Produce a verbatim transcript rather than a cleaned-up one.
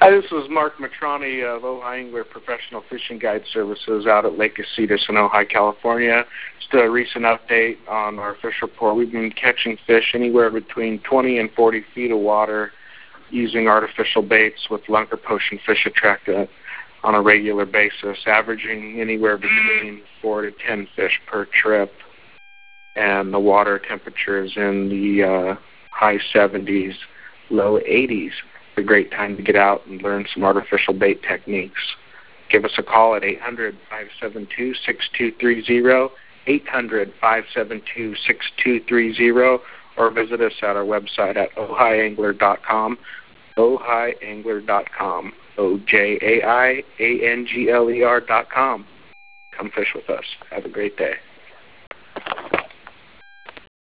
Hi, this is Mark Matrani of Ojai Angler Professional Fishing Guide Services out at Lake Casitas in Ojai, California. Just a recent update on our fish report. We've been catching fish anywhere between twenty and forty feet of water using artificial baits with Lunker Potion Fish Attractant on a regular basis, averaging anywhere between four to ten fish per trip. And the water temperature is in the uh, high seventies, low eighties. It's a great time to get out and learn some artificial bait techniques. Give us a call at eight hundred, five seven two, six two three zero, eight hundred, five seven two, six two three zero, or visit us at our website at ojai angler dot com, ojai angler dot com, O J A I A N G L E R dot com. Come fish with us. Have a great day.